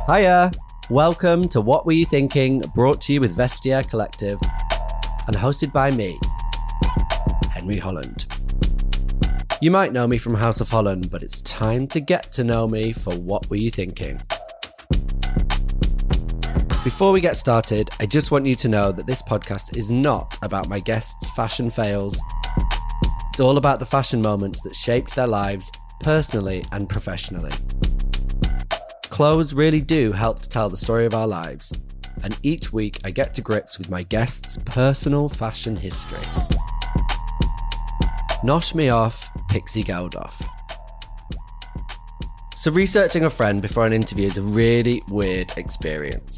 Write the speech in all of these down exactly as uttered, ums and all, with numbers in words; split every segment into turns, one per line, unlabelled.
Hiya! Welcome to What Were You Thinking, brought to you with Vestiaire Collective and hosted by me, Henry Holland. You might know me from House of Holland, but it's time to get to know me for What Were You Thinking. Before we get started, I just want you to know that this podcast is not about my guests' fashion fails. It's all about the fashion moments that shaped their lives, personally and professionally. Clothes really do help to tell the story of our lives, and each week I get to grips with my guests' personal fashion history. Nosh me off, Pixie Geldof. So researching a friend before an interview is a really weird experience.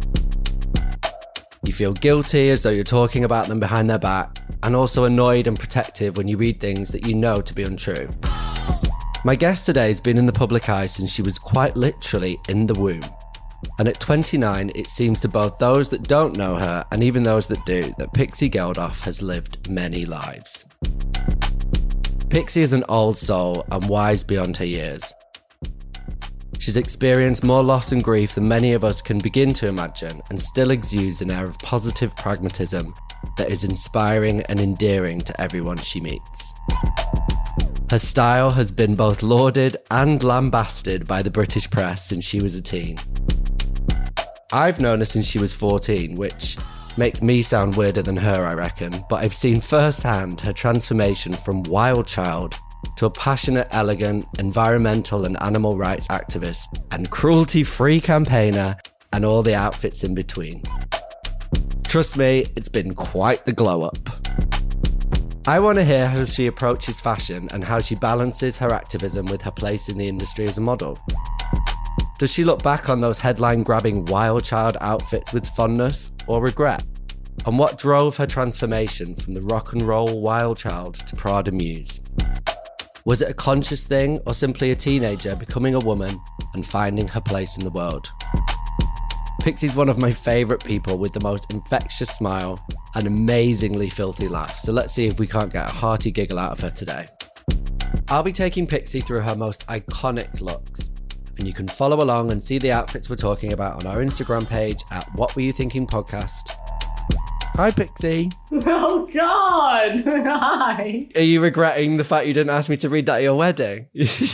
You feel guilty as though you're talking about them behind their back, and also annoyed and protective when you read things that you know to be untrue. My guest today has been in the public eye since she was quite literally in the womb. And at twenty-nine, it seems to both those that don't know her and even those that do, that Pixie Geldof has lived many lives. Pixie is an old soul and wise beyond her years. She's experienced more loss and grief than many of us can begin to imagine, and still exudes an air of positive pragmatism that is inspiring and endearing to everyone she meets. Her style has been both lauded and lambasted by the British press since she was a teen. I've known her since she was fourteen, which makes me sound weirder than her, I reckon, but I've seen firsthand her transformation from wild child to a passionate, elegant, environmental and animal rights activist and cruelty-free campaigner, and all the outfits in between. Trust me, it's been quite the glow-up. I want to hear how she approaches fashion and how she balances her activism with her place in the industry as a model. Does she look back on those headline-grabbing wild child outfits with fondness or regret? And what drove her transformation from the rock and roll wild child to Prada muse? Was it a conscious thing or simply a teenager becoming a woman and finding her place in the world? Pixie's one of my favourite people with the most infectious smile and amazingly filthy laugh, so let's see if we can't get a hearty giggle out of her today. I'll be taking Pixie through her most iconic looks, and you can follow along and see the outfits we're talking about on our Instagram page at What Were You Thinking Podcast. Hi, Pixie.
Oh, God. Hi.
Are you regretting the fact you didn't ask me to read that at your wedding?
Yes!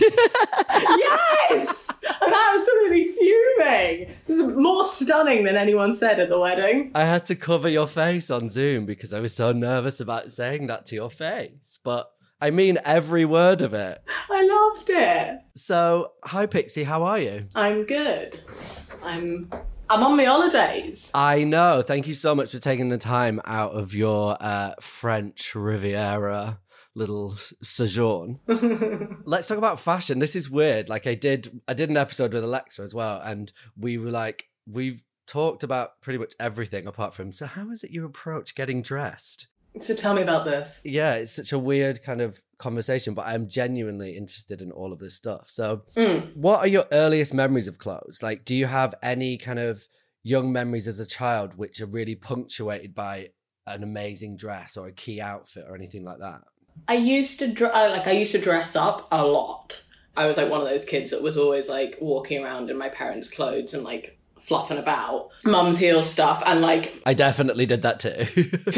I'm absolutely fuming. This is more stunning than anyone said at the wedding.
I had to cover your face on Zoom because I was so nervous about saying that to your face. But I mean every word of it.
I loved it.
So, hi, Pixie. How are you?
I'm good. I'm... I'm on my holidays.
I know. Thank you so much for taking the time out of your uh, French Riviera little sojourn. Let's talk about fashion. This is weird. Like I did, I did an episode with Alexa as well, and we were like, we've talked about pretty much everything apart from, so how is it you approach getting dressed?
So tell me about this.
Yeah, it's such a weird kind of conversation, but I'm genuinely interested in all of this stuff. So
mm.
What are your earliest memories of clothes? Like, do you have any kind of young memories as a child which are really punctuated by an amazing dress or a key outfit or anything like that?
I used to dr- like I used to dress up a lot. I was like one of those kids that was always like walking around in my parents' clothes and like fluffing about, mum's heel stuff, and like
I definitely did that too.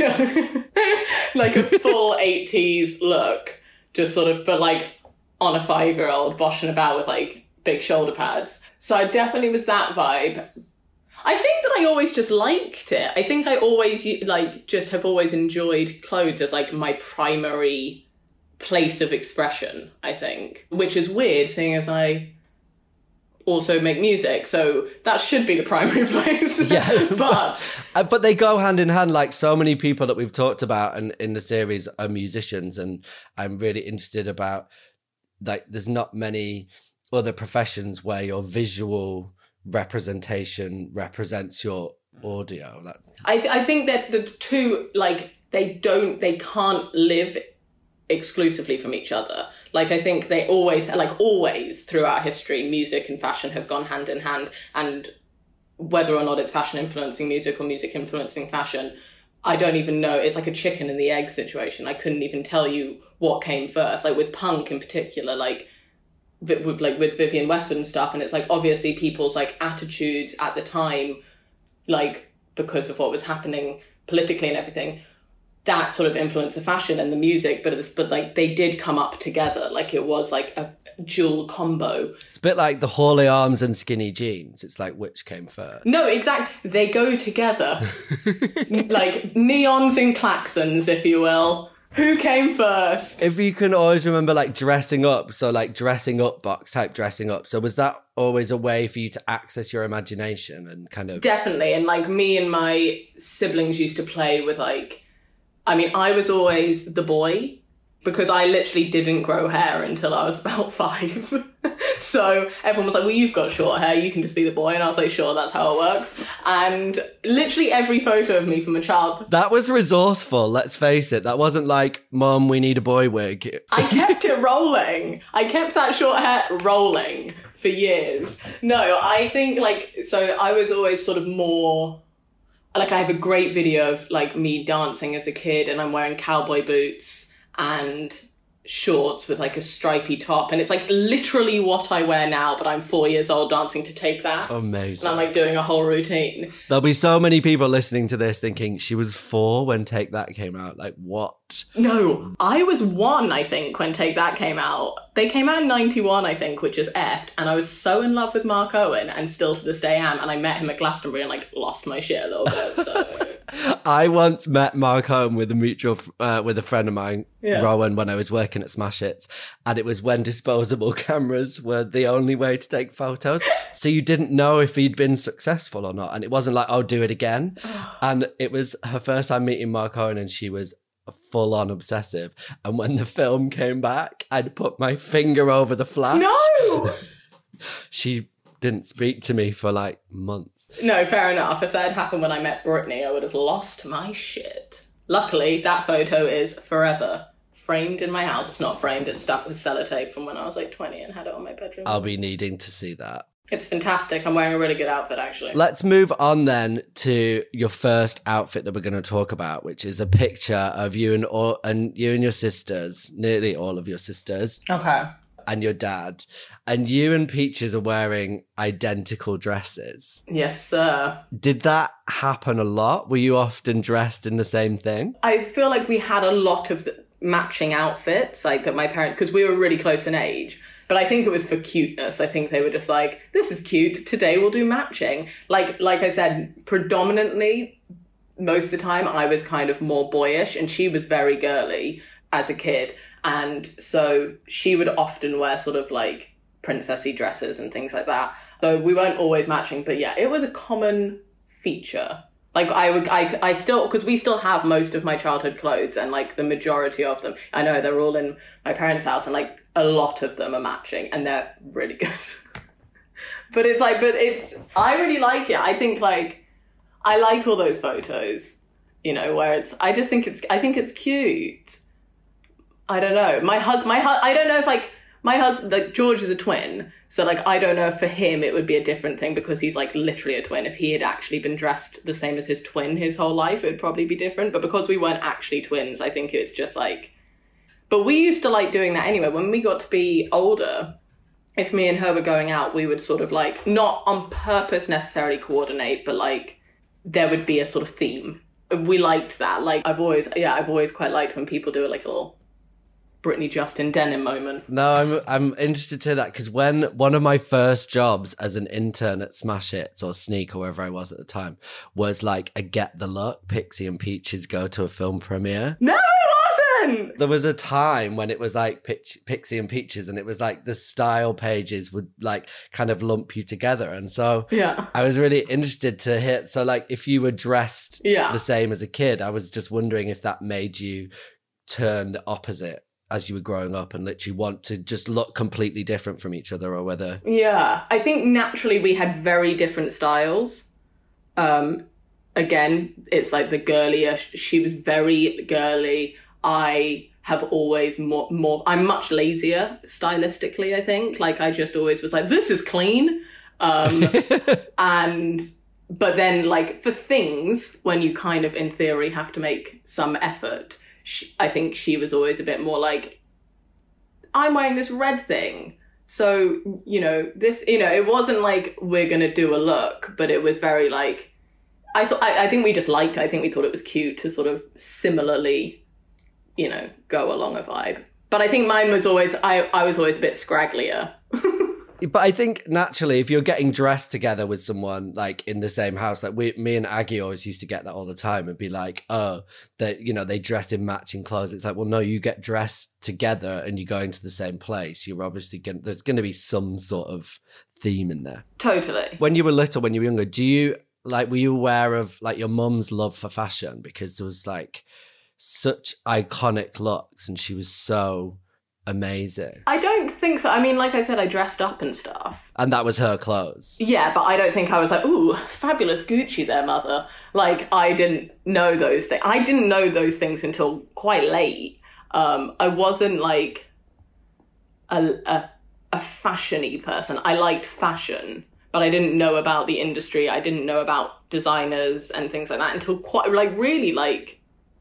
Like a full eighties look, just sort of, but like on a five-year-old boshing about with like big shoulder pads. So I definitely was that vibe. I think that I always just liked it. I think I always like just have always enjoyed clothes as like my primary place of expression, I think, which is weird seeing as I also make music, so that should be the primary place.
Yeah,
but
but, but they go hand in hand. Like so many people that we've talked about and in the series are musicians, and I'm really interested about like there's not many other professions where your visual representation represents your audio. Like,
I th- I think that the two like they don't they can't live exclusively from each other. Like, I think they always, like always throughout history, music and fashion have gone hand in hand. And whether or not it's fashion influencing music or music influencing fashion, I don't even know. It's like a chicken and the egg situation. I couldn't even tell you what came first. Like with punk in particular, like with, like with Vivienne Westwood and stuff, and it's like obviously people's like attitudes at the time, like because of what was happening politically and everything, that sort of influenced the fashion and the music, but it's, but like they did come up together, like it was like a dual combo.
It's a bit like the Hawley Arms and skinny jeans. It's like, which came first?
No, exactly. They go together. Like neons and klaxons, if you will. Who came first?
If you can always remember like dressing up, so like dressing up box type dressing up. So was that always a way for you to access your imagination and kind of...
Definitely. And like me and my siblings used to play with like, I mean, I was always the boy because I literally didn't grow hair until I was about five. So everyone was like, well, you've got short hair, you can just be the boy. And I was like, sure, that's how it works. And literally every photo of me from a child...
That was resourceful, let's face it. That wasn't like, Mum, we need a boy wig.
I kept it rolling. I kept that short hair rolling for years. No, I think like, so I was always sort of more... Like I have a great video of like me dancing as a kid and I'm wearing cowboy boots and shorts with like a stripy top, and it's like literally what I wear now, but I'm four years old dancing to Take That.
Amazing.
And I'm like doing a whole routine.
There'll be so many people listening to this thinking she was four when Take That came out. Like, what?
No, I was one, I think, when Take That came out. They came out in ninety-one, I think, which is effed. And I was so in love with Mark Owen, and still to this day am. And I met him at Glastonbury and like lost my shit a little bit. So
I once met Mark Owen with a mutual, uh, with a friend of mine,
yeah.
Rowan, when I was working at Smash Hits. And it was when disposable cameras were the only way to take photos. So you didn't know if he'd been successful or not. And it wasn't like, oh, do it again. And it was her first time meeting Mark Owen, and she was full on obsessive. And when the film came back, I'd put my finger over the flash.
No!
She didn't speak to me for like months.
No, fair enough. If that had happened when I met Britney, I would have lost my shit. Luckily, that photo is forever framed in my house. It's not framed, it's stuck with sellotape from when I was like twenty and had it on my bedroom.
I'll be needing to see that.
It's fantastic. I'm wearing a really good outfit, actually.
Let's move on then to your first outfit that we're going to talk about, which is a picture of you and all, and you and your sisters, nearly all of your sisters.
Okay.
And your dad. And you and Peaches are wearing identical dresses.
Yes, sir.
Did that happen a lot? Were you often dressed in the same thing?
I feel like we had a lot of the matching outfits, like that my parents, because we were really close in age. But I think it was for cuteness. I think they were just like, this is cute. Today we'll do matching. Like, like I said, predominantly, most of the time, I was kind of more boyish and she was very girly as a kid. And so she would often wear sort of like princessy dresses and things like that. So we weren't always matching, but yeah, it was a common feature. Like I would, I, I still, because we still have most of my childhood clothes, and like the majority of them, I know they're all in my parents' house, and like a lot of them are matching, and they're really good. But it's like, but it's, I really like it. I think like, I like all those photos, you know, where it's, I just think it's, I think it's cute. I don't know. My husband, my hu- I don't know if like, my husband, like George is a twin. So like, I don't know if for him it would be a different thing because he's like literally a twin. If he had actually been dressed the same as his twin his whole life, it would probably be different. But because we weren't actually twins, I think it's just like, but we used to like doing that anyway. When we got to be older, if me and her were going out, we would sort of like, not on purpose necessarily coordinate, but like there would be a sort of theme. We liked that. Like I've always, yeah, I've always quite liked when people do like a little Britney Justin denim moment.
No, I'm I'm interested to hear that because when one of my first jobs as an intern at Smash Hits or Sneak or wherever I was at the time was like a Get the Look, Pixie and Peaches go to a film premiere.
No, it wasn't!
There was a time when it was like Pitch, Pixie and Peaches, and it was like the style pages would like kind of lump you together. And so
yeah.
I was really interested to hear. So like if you were dressed
yeah.
the same as a kid, I was just wondering if that made you turn the opposite as you were growing up and literally want to just look completely different from each other, or whether...
Yeah, I think naturally we had very different styles. Um, again, it's like the girlier, she was very girly. I have always more, more, I'm much lazier stylistically, I think. Like I just always was like, this is clean. Um, and, but then like for things, when you kind of in theory have to make some effort, She, I think she was always a bit more like, I'm wearing this red thing, So, you know, this, you know, it wasn't like we're going to do a look, but it was very like, I thought, I, I think we just liked it. I think we thought it was cute to sort of similarly, you know, go along a vibe. But I think mine was always, I, I was always a bit scragglier.
But I think naturally, if you're getting dressed together with someone like in the same house, like we, me and Aggie always used to get that all the time and be like, oh, that, you know, they dress in matching clothes. It's like, well, no, you get dressed together and you go into the same place. You're obviously going there's going to be some sort of theme in there.
Totally.
When you were little, when you were younger, do you like, were you aware of like your mum's love for fashion? Because there was like such iconic looks and she was so amazing.
I don't think so. I mean, like I said, I dressed up and stuff.
And that was her clothes.
Yeah, but I don't think I was like, ooh, fabulous Gucci there, mother. Like, I didn't know those things. I didn't know those things until quite late. Um, I wasn't like a, a, a fashion-y person. I liked fashion, but I didn't know about the industry. I didn't know about designers and things like that until quite, like, really, like,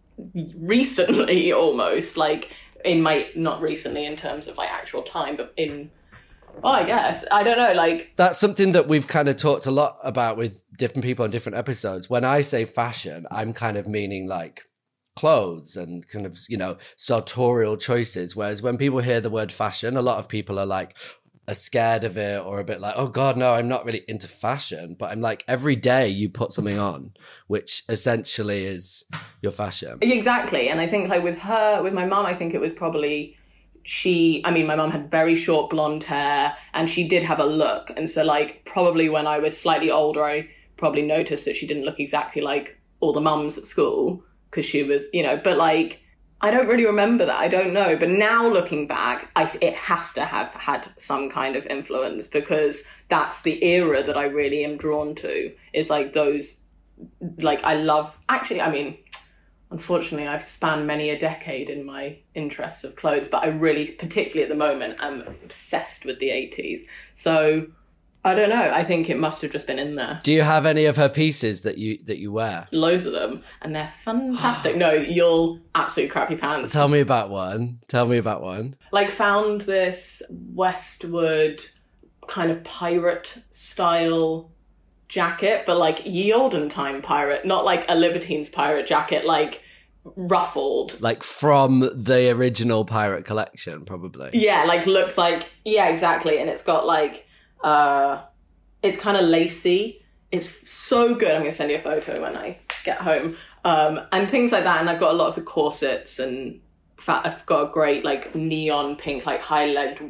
recently almost. Like, in my, not recently in terms of like actual time, but in, well, I guess, I don't know, like.
That's something that we've kind of talked a lot about with different people on different episodes. When I say fashion, I'm kind of meaning like clothes and kind of, you know, sartorial choices. Whereas when people hear the word fashion, a lot of people are like, are scared of it or a bit like, oh God, no, I'm not really into fashion. But I'm like, every day you put something on, which essentially is your fashion.
Exactly. And I think like with her, with my mum, I think it was probably she, I mean, my mum had very short blonde hair and she did have a look. And so like probably when I was slightly older, I probably noticed that she didn't look exactly like all the mums at school because she was, you know, but like, I don't really remember that. I don't know. But now looking back, I, it has to have had some kind of influence because that's the era that I really am drawn to. Is like those, like I love, actually, I mean, unfortunately, I've spanned many a decade in my interests of clothes, but I really, particularly at the moment, I'm obsessed with the eighties. So I don't know. I think it must have just been in there.
Do you have any of her pieces that you that you wear?
Loads of them. And they're fantastic. No, you'll absolutely crap your pants.
Tell me about one. Tell me about one.
Like found this Westwood kind of pirate style jacket, but like ye olden time pirate, not like a Libertines pirate jacket, like ruffled.
Like from the original pirate collection, probably.
Yeah, like looks like, yeah, exactly. And it's got like, Uh, it's kind of lacy. It's so good. I'm going to send you a photo when I get home. Um, and things like that. And I've got a lot of the corsets and fa- I've got a great like neon pink, like high-legged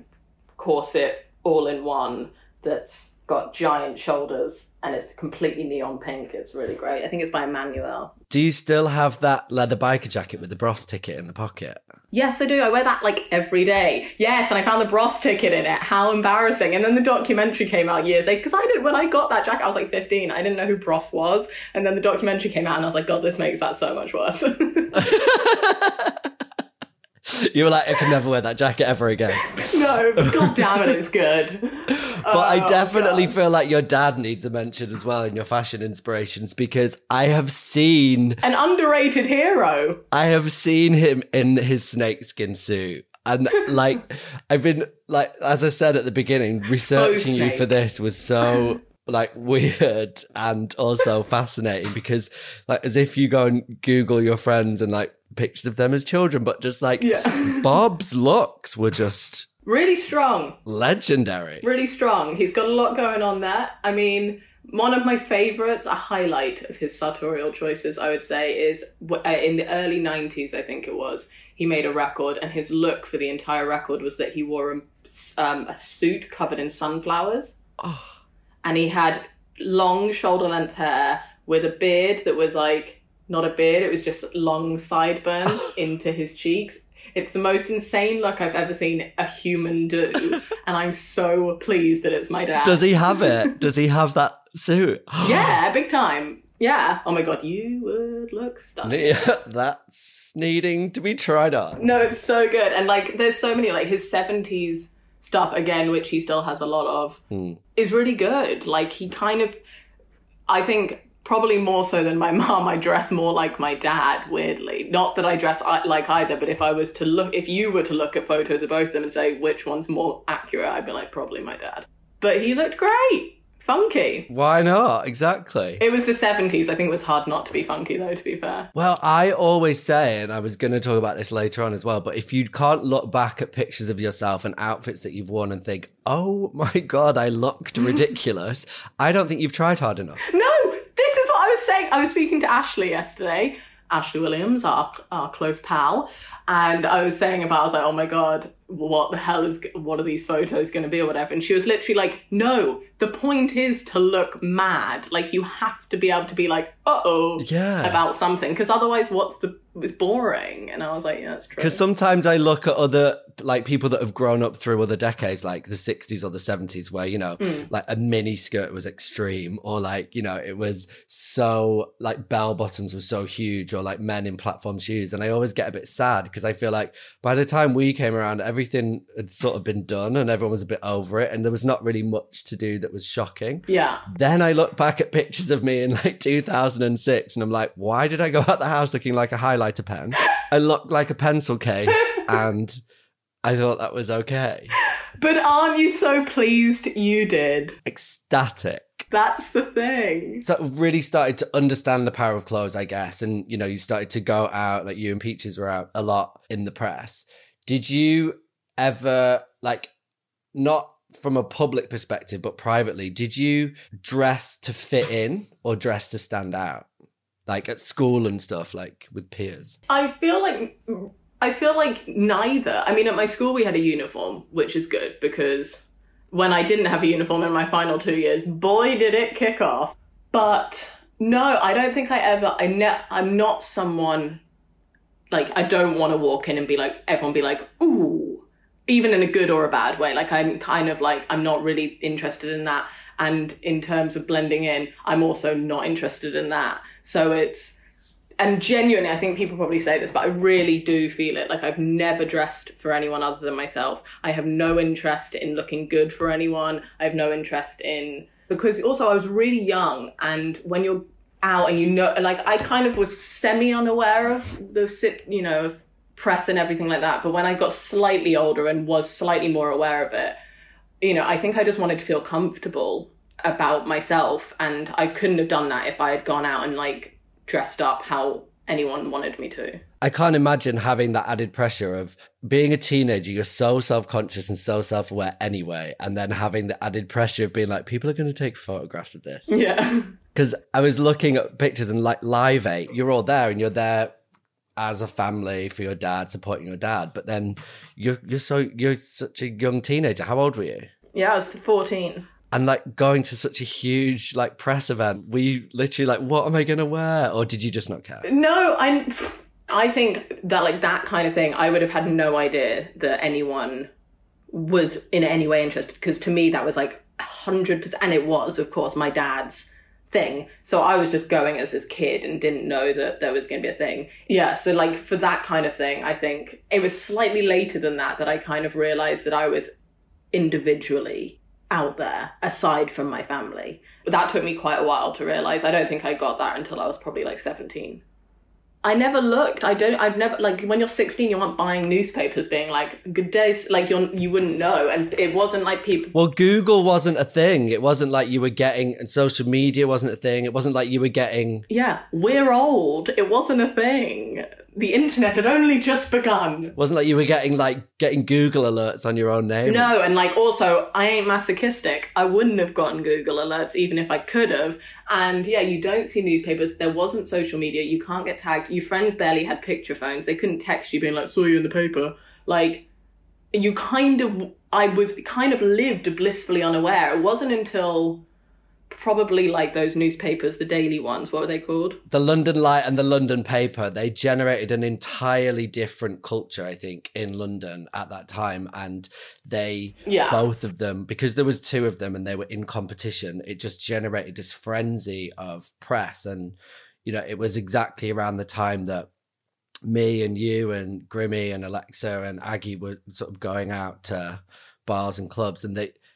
corset all in one that's got giant shoulders and it's completely neon pink. It's really great. I think it's by Emmanuel.
Do you still have that leather biker jacket with the Bros ticket in the pocket?
Yes, I do. I wear that like every day. Yes, and I found the Bros ticket in it. How embarrassing. And then the documentary came out years later. Because I didn't, when I got that jacket, I was like fifteen. I didn't know who Bros was. And then the documentary came out and I was like, God, this makes that so much worse.
You were like, I can never wear that jacket ever again.
No, God damn it, it's good.
But oh, I definitely God. feel like your dad needs a mention as well in your fashion inspirations because I have seen...
An underrated hero.
I have seen him in his snakeskin suit. And like, I've been, like, as I said at the beginning, researching you for this was so... like weird and also fascinating because like as if you go and Google your friends and like pictures of them as children, but just like yeah. Bob's looks were just
really strong,
legendary,
really strong. He's got a lot going on there. I mean, one of my favorites, a highlight of his sartorial choices, I would say, is in the early nineties, I think it was, he made a record and his look for the entire record was that he wore a, um, a suit covered in sunflowers.
Oh.
And he had long shoulder-length hair with a beard that was like, not a beard, it was just long sideburns into his cheeks. It's the most insane look I've ever seen a human do. And I'm so pleased that it's my dad.
Does he have it? Does he have that suit?
Yeah, big time. Yeah. Oh my God, you would look stunning.
Yeah, that's needing to be tried on.
No, it's so good. And like, there's so many, like his seventies stuff, again, which he still has a lot of, mm. is really good. Like, he kind of, I think probably more so than my mum, I dress more like my dad, weirdly. Not that I dress like either, but if I was to look, if you were to look at photos of both of them and say which one's more accurate, I'd be like, probably my dad. But he looked great. Funky.
Why not? Exactly.
It was the seventies. I think it was hard not to be funky, though, to be fair.
Well, I always say, and I was going to talk about this later on as well, but if you can't look back at pictures of yourself and outfits that you've worn and think, oh my God, I looked ridiculous, I don't think you've tried hard enough.
No, this is what I was saying. I was speaking to Ashley yesterday. Ashley Williams, our, our close pal. And I was saying about, I was like, oh my God, what the hell is, what are these photos going to be or whatever? And she was literally like, no, the point is to look mad. Like, you have to be able to be like, uh-oh,
yeah.
about something. Because otherwise, what's the, it's boring. And I was like, yeah, that's true.
Because sometimes I look at other, like, people that have grown up through other decades, like the sixties or the seventies, where, you know, mm. like a mini skirt was extreme, or like, you know, it was so, like, bell bottoms were so huge, or like men in platform shoes. And I always get a bit sad because I feel like by the time we came around, everything had sort of been done and everyone was a bit over it. And there was not really much to do that was shocking.
Yeah.
Then I look back at pictures of me in like two thousand six and I'm like, why did I go out the house looking like a highlighter pen? I looked like a pencil case and I thought that was okay.
But aren't you so pleased you did?
Ecstatic.
That's the thing.
So really started to understand the power of clothes, I guess. And, you know, you started to go out, like you and Peaches were out a lot in the press. Did you ever, like, not from a public perspective, but privately, did you dress to fit in or dress to stand out? Like at school and stuff, like with peers?
I feel like... I feel like neither. I mean, at my school, we had a uniform, which is good because when I didn't have a uniform in my final two years, boy, did it kick off. But no, I don't think I ever, I ne- I'm not someone, like, I don't want to walk in and be like, everyone be like, ooh, even in a good or a bad way. Like, I'm kind of like, I'm not really interested in that. And in terms of blending in, I'm also not interested in that. So it's, and genuinely, I think people probably say this, but I really do feel it. Like, I've never dressed for anyone other than myself. I have no interest in looking good for anyone. I have no interest in... Because also, I was really young, and when you're out and you know... Like, I kind of was semi-unaware of the, you know, of press and everything like that. But when I got slightly older and was slightly more aware of it, you know, I think I just wanted to feel comfortable about myself. And I couldn't have done that if I had gone out and, like, dressed up how anyone wanted me to.
I can't imagine having that added pressure of being a teenager. You're so self-conscious and so self-aware anyway. And then having the added pressure of being like, people are going to take photographs of this.
Yeah.
Because I was looking at pictures and like Live Aid, you're all there and you're there as a family for your dad, supporting your dad. But then you're, you're so, you're such a young teenager. How old were you?
Yeah, I was fourteen.
And like going to such a huge like press event, were you literally like, what am I going to wear? Or did you just not care?
No, I I think that like that kind of thing, I would have had no idea that anyone was in any way interested. Because to me, that was like one hundred percent. And it was, of course, my dad's thing. So I was just going as this kid and didn't know that there was going to be a thing. Yeah, so like for that kind of thing, I think it was slightly later than that that I kind of realised that I was individually out there aside from my family. But that took me quite a while to realise. I don't think I got that until I was probably like seventeen. I never looked. I don't, I've never, like when you're sixteen, you aren't buying newspapers being like, good days, like you're, you wouldn't know. And it wasn't like people.
Well, Google wasn't a thing. It wasn't like you were getting, and social media wasn't a thing. It wasn't like you were getting.
Yeah, we're old. It wasn't a thing. The internet had only just begun.
It wasn't like you were getting like getting Google alerts on your own name.
No, and like also, I ain't masochistic. I wouldn't have gotten Google alerts even if I could have. And yeah, you don't see newspapers. There wasn't social media. You can't get tagged. Your friends barely had picture phones. They couldn't text you being like, saw you in the paper. Like, you kind of, I was kind of lived blissfully unaware. It wasn't until probably like those newspapers, the daily ones, what were they called?
The London Light and the London Paper, they generated an entirely different culture, I think, in London at that time. And they,
yeah.
both of them, because there was two of them and they were in competition, it just generated this frenzy of press. And, you know, it was exactly around the time that me and you and Grimmy and Alexa and Aggie were sort of going out to bars and clubs, and they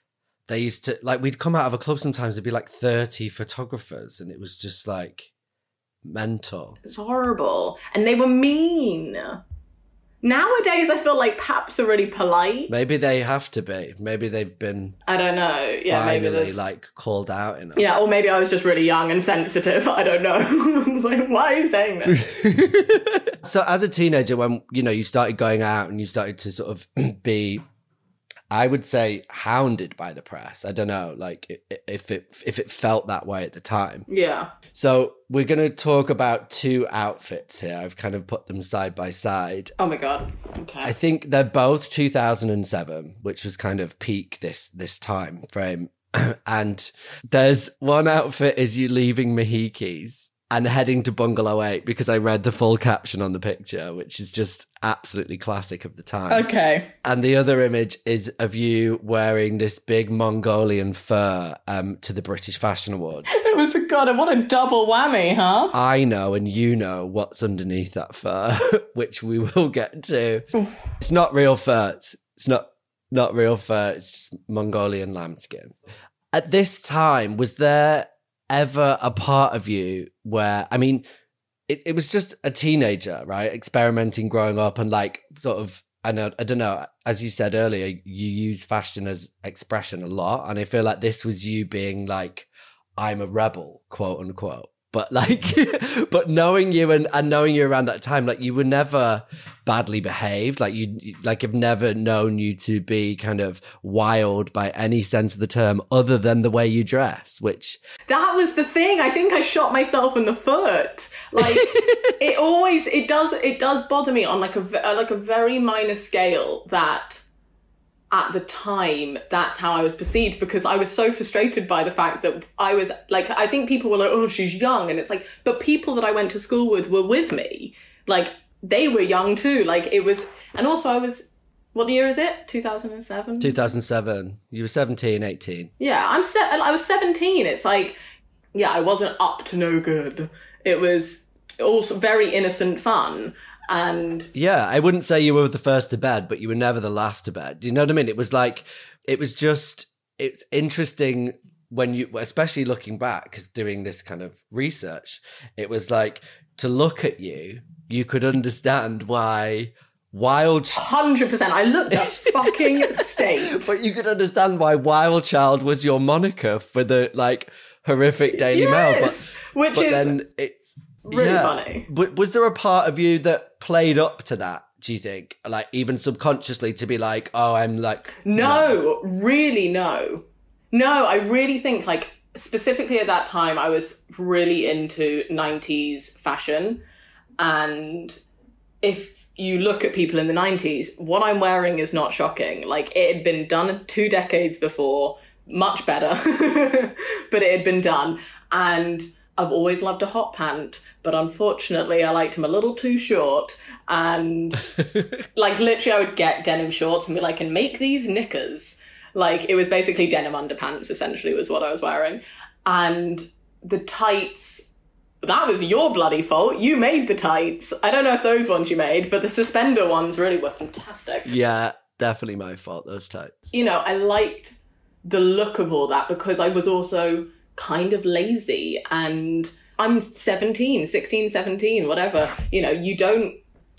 they used to, like, we'd come out of a club sometimes, there'd be like thirty photographers, and it was just like mental.
It's horrible. And they were mean. Nowadays, I feel like paps are really polite.
Maybe they have to be. Maybe they've been
I don't know. Yeah, maybe
finally,
there's...
like, called out enough.
Yeah, or maybe I was just really young and sensitive. I don't know. I was like, why are you saying this?
So as a teenager, when, you know, you started going out and you started to sort of be, I would say, hounded by the press. I don't know, like, if it if it felt that way at the time.
Yeah.
So we're going to talk about two outfits here. I've kind of put them side by side.
Oh my God. Okay.
I think they're both two thousand seven, which was kind of peak this this time frame. And there's one outfit is you leaving Mahikis and heading to Bungalow eight, because I read the full caption on the picture, which is just absolutely classic of the time.
Okay.
And the other image is of you wearing this big Mongolian fur um, to the British Fashion Awards.
It was, God, what a double whammy, huh?
I know, and you know what's underneath that fur, which we will get to. It's not real fur. It's, it's not, not real fur. It's just Mongolian lambskin. At this time, was there ever a part of you where, I mean, it, it was just a teenager, right? Experimenting, growing up, and like sort of, I know, I don't know, as you said earlier, you use fashion as expression a lot. And I feel like this was you being like, I'm a rebel, quote unquote. But like, but knowing you and, and knowing you around that time, like you were never badly behaved. Like you, like I've never known you to be kind of wild by any sense of the term other than the way you dress, which.
That was the thing. I think I shot myself in the foot. Like it always, it does, it does bother me on like a, like a very minor scale that at the time, that's how I was perceived, because I was so frustrated by the fact that I was like, I think people were like, oh, she's young. And it's like, but people that I went to school with were with me. Like they were young too. Like it was, and also I was, what year is it? two thousand seven?
two thousand seven. You were seventeen, eighteen.
Yeah, I'm se- I was seventeen. It's like, yeah, I wasn't up to no good. It was also very innocent fun. And
yeah, I wouldn't say you were the first to bed, but you were never the last to bed. You know what I mean? It was like, it was just, it's interesting when you, especially looking back, because doing this kind of research, it was like to look at you, you could understand why Wild
one hundred percent. I looked at fucking state.
But you could understand why Wild Child was your moniker for the like horrific Daily
yes,
Mail. But,
which
but
is
then it's
really
yeah.
funny.
But was there a part of you that played up to that, do you think? Like even subconsciously to be like, oh, I'm like...
No, no. really no. No, I really think like specifically at that time I was really into nineties fashion. And if you look at people in the nineties, what I'm wearing is not shocking. Like it had been done two decades before, much better, but it had been done. And I've always loved a hot pant, but unfortunately I liked them a little too short. And like literally I would get denim shorts and be like, and make these knickers. Like it was basically denim underpants essentially was what I was wearing. And the tights, that was your bloody fault. You made the tights. I don't know if those ones you made, but the suspender ones really were fantastic.
Yeah, definitely my fault, those tights.
You know, I liked the look of all that because I was also kind of lazy and I'm seventeen, sixteen, seventeen, whatever. You know, you don't...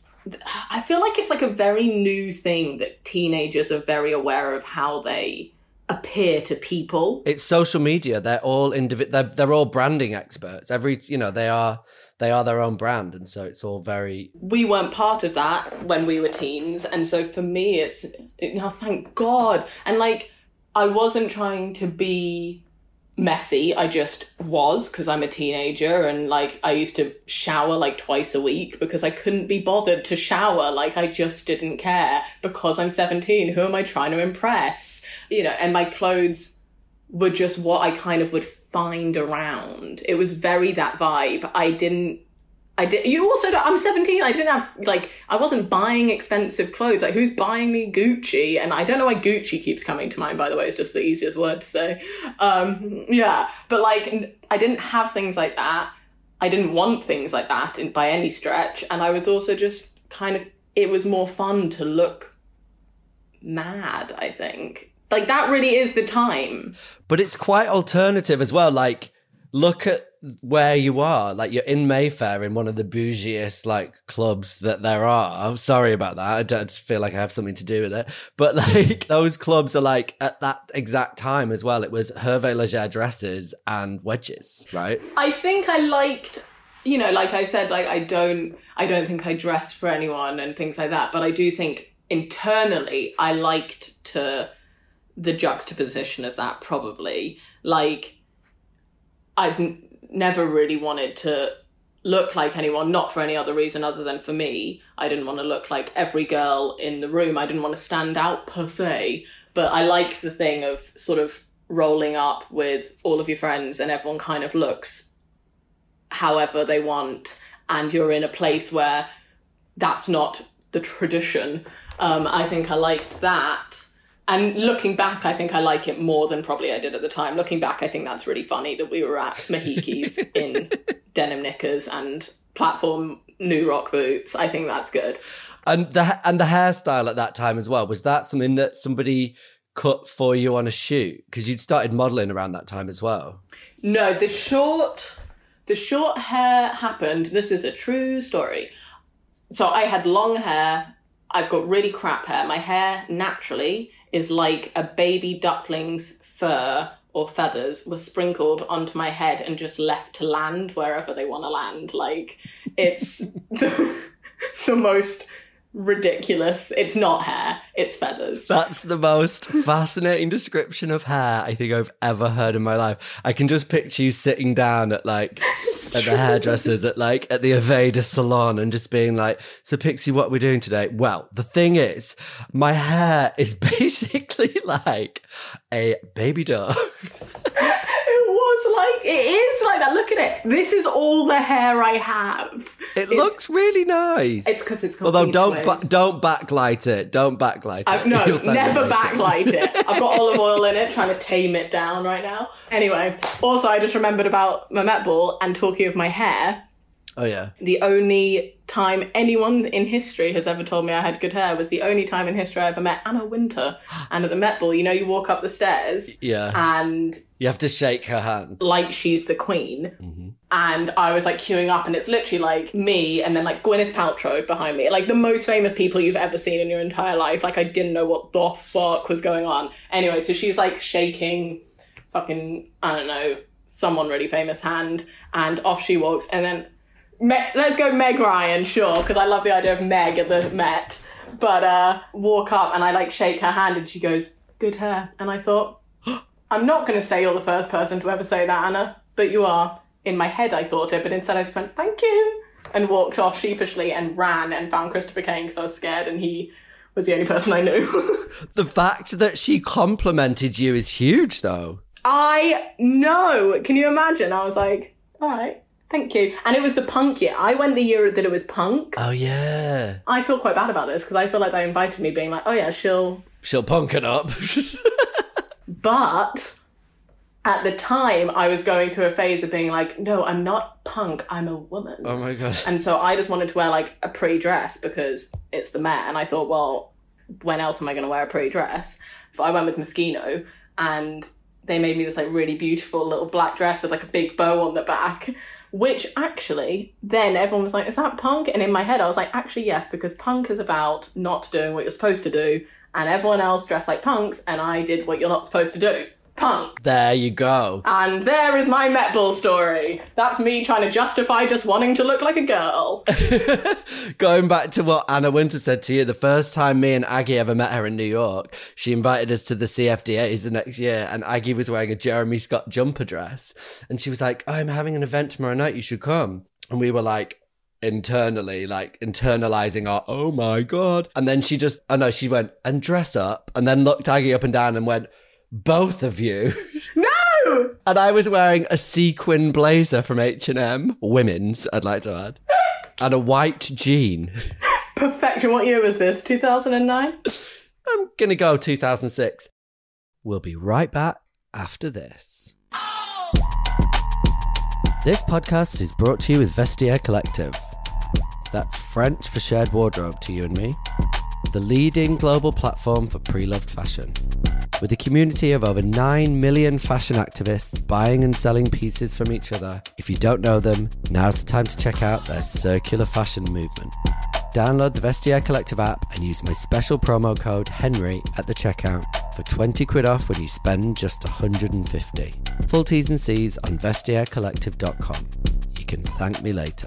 I feel like it's like a very new thing that teenagers are very aware of how they appear to people.
It's social media. They're all individ- they're, they're all branding experts. Every, you know, they are they are their own brand, and so it's all very...
We weren't part of that when we were teens, and so for me it's it, now thank God. And like I wasn't trying to be messy, I just was, because I'm a teenager, and like I used to shower like twice a week because I couldn't be bothered to shower. Like I just didn't care because I'm seventeen. Who am I trying to impress? You know, and my clothes were just what I kind of would find around. It was very that vibe. I didn't, I did, you also, don't, I'm seventeen, I didn't have, like, I wasn't buying expensive clothes. Like, who's buying me Gucci? And I don't know why Gucci keeps coming to mind, by the way, it's just the easiest word to say. Um, yeah, but like, I didn't have things like that. I didn't want things like that in, by any stretch. And I was also just kind of, it was more fun to look mad, I think, Like, that really is the time.
But it's quite alternative as well. Like, look at where you are. Like, you're in Mayfair in one of the bougiest, like, clubs that there are. Sorry about that. I don't feel like I have something to do with it. But, like, those clubs are, like, at that exact time as well. It was Hervé Leger dresses and wedges, right?
I think I liked, you know, like I said, like, I don't, I don't think I dressed for anyone and things like that. But I do think internally I liked to... the juxtaposition of that, probably. Like, I've n- never really wanted to look like anyone, not for any other reason other than for me. I didn't want to look like every girl in the room. I didn't want to stand out per se. But I like the thing of sort of rolling up with all of your friends and everyone kind of looks however they want. And you're in a place where that's not the tradition. Um, I think I liked that. And looking back, I think I like it more than probably I did at the time. Looking back, I think that's really funny that we were at Mahiki's in denim knickers and platform new rock boots. I think that's good.
And the and the hairstyle at that time as well, was that something that somebody cut for you on a shoot? Because you'd started modelling around that time as well.
No, the short, the short hair happened. This is a true story. So I had long hair. I've got really crap hair. My hair naturally is like a baby duckling's fur or feathers were sprinkled onto my head and just left to land wherever they want to land. Like, it's the, the most ridiculous. It's not hair, it's feathers.
That's the most fascinating description of hair I think I've ever heard in my life. I can just picture you sitting down at like at the hairdressers at like at the Aveda salon and just being like, so Pixie, what are we doing today? Well, the thing is, my hair is basically like a baby dog.
It was like, it is like that. Look at it. This is all the hair I have.
It
it's,
looks really nice.
It's because it's
Although don't ba- don't backlight it. Don't backlight it.
I, no, never backlight it. it. I've got olive oil in it, trying to tame it down right now. Anyway, also I just remembered about my Met Ball, and talking of my hair.
Oh yeah.
The only time anyone in history has ever told me I had good hair was the only time in history I ever met Anna Wintour. And at the Met Ball, you know, you walk up the stairs.
Yeah.
And
you have to shake her hand.
Like she's the queen.
Mm-hmm.
And I was like queuing up, and it's literally like me and then like Gwyneth Paltrow behind me. Like the most famous people you've ever seen in your entire life. Like I didn't know what the fuck was going on. Anyway, so she's like shaking fucking, I don't know, someone really famous hand. And off she walks. And then Me- let's go Meg Ryan, sure, because I love the idea of Meg at the Met. But uh, walk up and I like shake her hand and she goes, good hair. And I thought, I'm not going to say you're the first person to ever say that, Anna, but you are. In my head I thought it, but instead I just went, thank you, and walked off sheepishly and ran and found Christopher Kane because I was scared and he was the only person I knew.
The fact that she complimented you is huge, though.
I know. Can you imagine? I was like, all right. Thank you. And it was the punk year. I went the year that it was punk.
Oh, yeah.
I feel quite bad about this because I feel like they invited me being like, oh, yeah, she'll...
She'll punk it up.
But at the time, I was going through a phase of being like, no, I'm not punk. I'm a woman.
Oh, my God.
And so I just wanted to wear, like, a pretty dress because it's the Met. And I thought, well, when else am I going to wear a pretty dress? So I went with Moschino and they made me this, like, really beautiful little black dress with, like, a big bow on the back. Which actually, then everyone was like, is that punk? And in my head, I was like, actually, yes, because punk is about not doing what you're supposed to do. And everyone else dressed like punks, and I did what you're not supposed to do. Punk.
There you go.
And there is my Met Ball story. That's me trying to justify just wanting to look like a girl.
Going back to what Anna Wintour said to you, the first time me and Aggie ever met her in New York, she invited us to the C F D As the next year, and Aggie was wearing a Jeremy Scott jumper dress. And she was like, oh, I'm having an event tomorrow night, you should come. And we were like, internally, like internalizing our, oh my God. And then she just, oh no, she went, and dress up, and then looked Aggie up and down and went, both of you.
No!
And I was wearing a sequin blazer from H and M, women's, I'd like to add, and a white jean.
Perfection. What year was this? two thousand nine?
I'm going to go two thousand six. We'll be right back after this. This podcast is brought to you with Vestiaire Collective. That's French for shared wardrobe to you and me. The leading global platform for pre-loved fashion. With a community of over nine million fashion activists buying and selling pieces from each other, if you don't know them, now's the time to check out their circular fashion movement. Download the Vestiaire Collective app and use my special promo code Henry at the checkout for twenty quid off when you spend just one hundred fifty. Full T's and C's on vestiaire collective dot com. You can thank me later.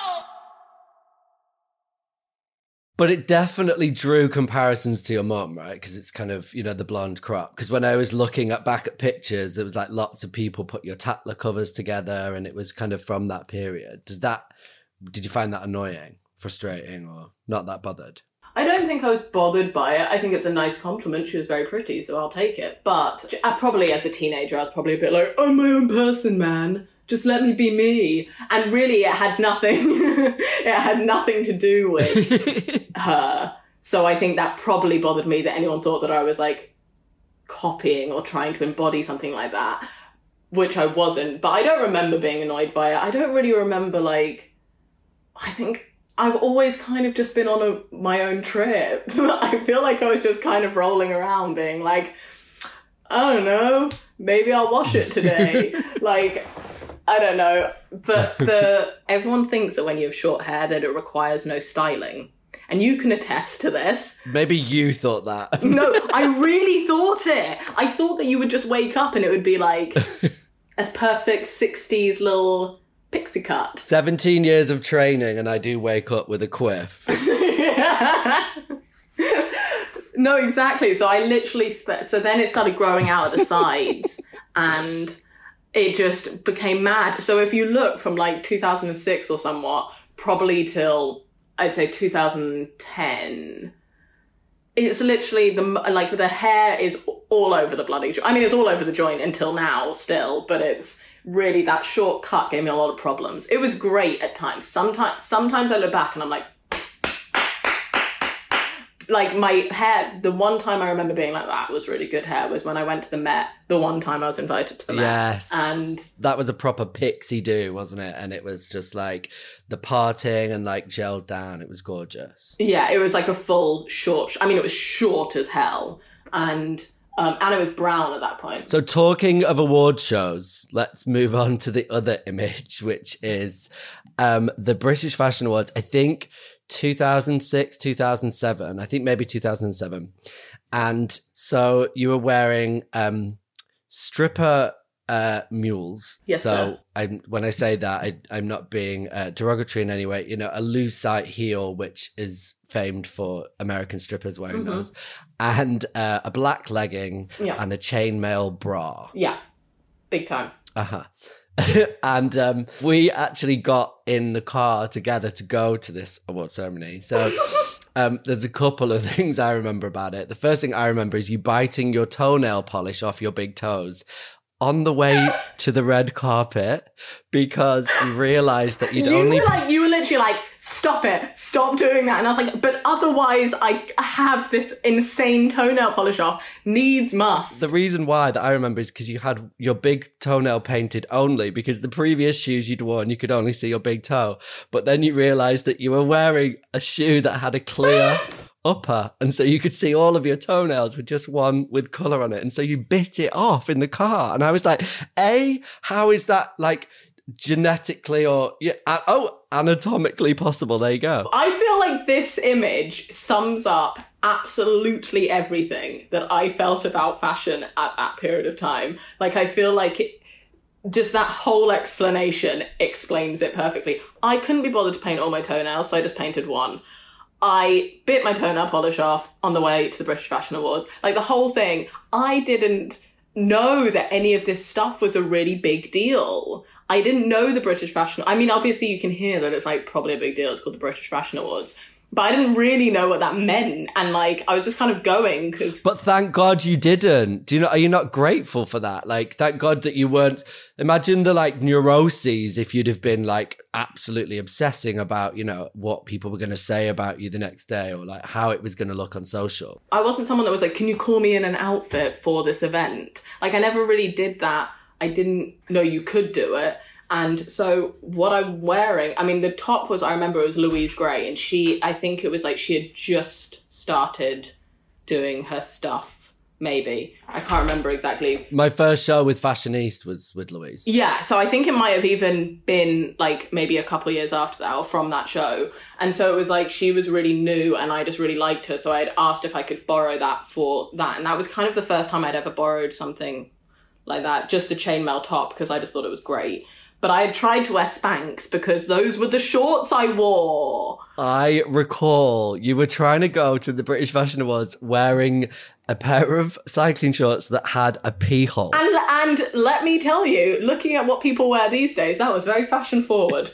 But it definitely drew comparisons to your mum, right? Because it's kind of, you know, the blonde crop. Because when I was looking at back at pictures, there was like lots of people put your Tatler covers together, and it was kind of from that period. Did that? Did you find that annoying, frustrating, or not that bothered?
I don't think I was bothered by it. I think it's a nice compliment. She was very pretty, so I'll take it. But I probably, as a teenager, I was probably a bit like, I'm my own person, man. Just let me be me. And really, it had nothing, it had nothing to do with her. So I think that probably bothered me that anyone thought that I was like copying or trying to embody something like that, which I wasn't. But I don't remember being annoyed by it. I don't really remember, like, I think I've always kind of just been on a, my own trip. I feel like I was just kind of rolling around being like, I don't know, maybe I'll wash it today. Like, I don't know, but the everyone thinks that when you have short hair that it requires no styling. And you can attest to this.
Maybe you thought that.
No, I really thought it. I thought that you would just wake up and it would be like a perfect sixties little pixie cut.
seventeen years of training and I do wake up with a quiff.
No, exactly. So I literally... Spe- so then it started growing out at the sides and... it just became mad. So if you look from like two thousand six or somewhat, probably till I'd say two thousand ten, it's literally the like the hair is all over the bloody joint. I mean, it's all over the joint until now still, but it's really that short cut gave me a lot of problems. It was great at times. Sometimes, sometimes I look back and I'm like, like my hair, the one time I remember being like, that was really good hair was when I went to the Met, the one time I was invited to the Met.
Yes.
And
that was a proper pixie do, wasn't it? And it was just like the parting and like gelled down. It was gorgeous.
Yeah, it was like a full short, I mean, it was short as hell. And, um, and it was brown at that point.
So talking of award shows, let's move on to the other image, which is um, the British Fashion Awards. I think two thousand six, two thousand seven, I think maybe two thousand seven. And so you were wearing um, stripper uh, mules.
Yes,
so
sir.
I'm, when I say that, I, I'm not being uh, derogatory in any way. You know, a loose side heel, which is famed for American strippers wearing
Mm-hmm.
those, and uh, a black legging
Yeah.
and a chainmail bra.
Yeah, big time.
Uh-huh. And um, we actually got in the car together to go to this award ceremony. So um, there's a couple of things I remember about it. The first thing I remember is you biting your toenail polish off your big toes on the way to the red carpet because you realised that you'd
you
only...
were like, you were literally like, stop it, stop doing that. And I was like, but otherwise I have this insane toenail polish off, needs must.
The reason why that I remember is because you had your big toenail painted only because the previous shoes you'd worn, you could only see your big toe. But then you realised that you were wearing a shoe that had a clear upper. And so you could see all of your toenails with just one with colour on it. And so you bit it off in the car. And I was like, A, how is that like genetically or, yeah, oh, anatomically possible? There you go.
I feel like this image sums up absolutely everything that I felt about fashion at that period of time. Like, I feel like it, just that whole explanation explains it perfectly. I couldn't be bothered to paint all my toenails, so I just painted one. I bit my toenail polish off on the way to the British Fashion Awards. Like, the whole thing, I didn't know that any of this stuff was a really big deal. I didn't know the British Fashion... I mean, obviously you can hear that it's, like, probably a big deal. It's called the British Fashion Awards. But I didn't really know what that meant. And, like, I was just kind of going because...
But thank God you didn't. Do you know, are you not grateful for that? Like, thank God that you weren't... Imagine the, like, neuroses if you'd have been, like, absolutely obsessing about, you know, what people were going to say about you the next day or, like, how it was going to look on social.
I wasn't someone that was like, can you call me in an outfit for this event? Like, I never really did that. I didn't know you could do it. And so what I'm wearing, I mean, the top was, I remember it was Louise Gray, and she, I think it was like she had just started doing her stuff maybe. I can't remember exactly.
My first show with Fashion East was with Louise.
Yeah, so I think it might have even been like maybe a couple of years after that or from that show. And so it was like she was really new and I just really liked her. So I had asked if I could borrow that for that. And that was kind of the first time I'd ever borrowed something like that, just a chainmail top, because I just thought it was great. But I had tried to wear Spanx because those were the shorts I wore.
I recall you were trying to go to the British Fashion Awards wearing a pair of cycling shorts that had a pee hole.
And and let me tell you, looking at what people wear these days, that was very fashion forward.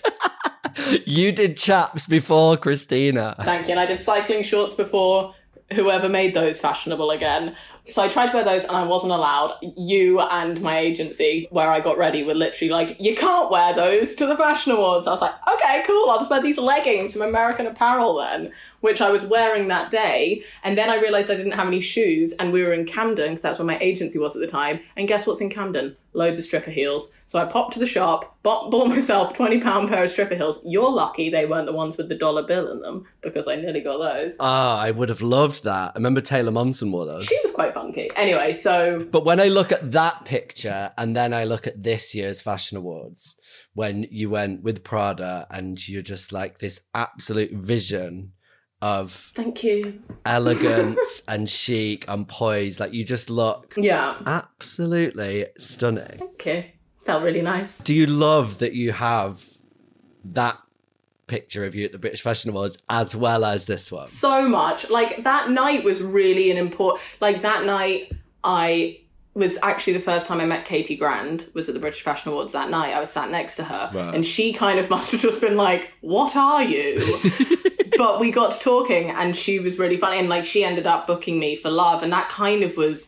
You did chaps before Christina.
Thank you. And I did cycling shorts before whoever made those fashionable again. So I tried to wear those and I wasn't allowed. You and my agency, where I got ready, were literally like, you can't wear those to the Fashion Awards. I was like, okay, cool, I'll just wear these leggings from American Apparel then, which I was wearing that day. And then I realised I didn't have any shoes and we were in Camden, because that's where my agency was at the time. And guess what's in Camden? Loads of stripper heels. So I popped to the shop, bought, bought myself a twenty pound pair of stripper heels. You're lucky they weren't the ones with the dollar bill in them, because I nearly got those.
Ah, I would have loved that. I remember Taylor Momsen wore those.
She was quite funky. Anyway, so...
But when I look at that picture and then I look at this year's Fashion Awards, when you went with Prada and you're just like this absolute vision of...
Thank you.
Elegance and chic and poise. Like, you just look
yeah.
absolutely stunning.
Thank you. Felt really nice.
Do you love that you have that picture of you at the British Fashion Awards as well as this one?
So much. Like, that night was really an important... Like, that night I was actually the first time I met Katie Grand, was at the British Fashion Awards that night. I was sat next to her. Right. And she kind of must have just been like, what are you? But we got to talking and she was really funny. And, like, she ended up booking me for Love. And that kind of was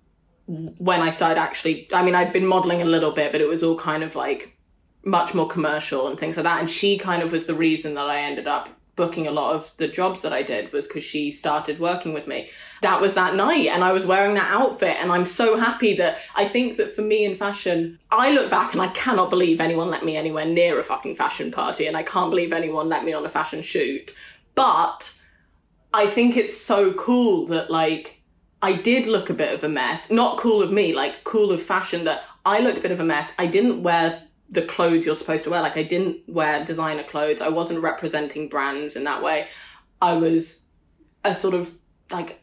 when I started actually... I mean, I'd been modelling a little bit, but it was all kind of, like, much more commercial and things like that. And she kind of was the reason that I ended up booking a lot of the jobs that I did, was because she started working with me. That was that night and I was wearing that outfit, and I'm so happy that... I think that for me in fashion, I look back and I cannot believe anyone let me anywhere near a fucking fashion party, and I can't believe anyone let me on a fashion shoot. But I think it's so cool that, like, I did look a bit of a mess. Not cool of me, like cool of fashion, that I looked a bit of a mess. I didn't wear the clothes you're supposed to wear. Like, I didn't wear designer clothes. I wasn't representing brands in that way. I was a sort of, like,